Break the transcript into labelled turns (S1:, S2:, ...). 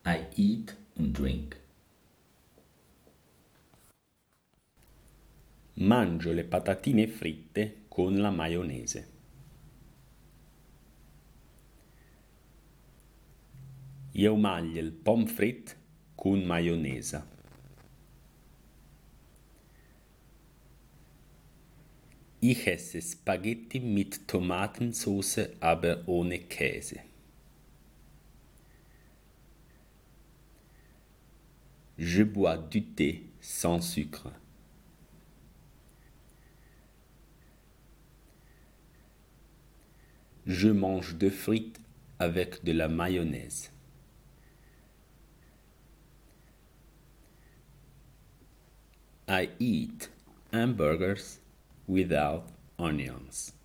S1: I eat and drink.
S2: Mangio le patatine fritte con la maionese. Eu mangio il pommes frites con maionesa. Ich esse Spaghetti mit Tomatensauce, aber ohne Käse. Je bois du thé sans sucre. Je mange de frites avec de la mayonnaise. I eat hamburgers without onions.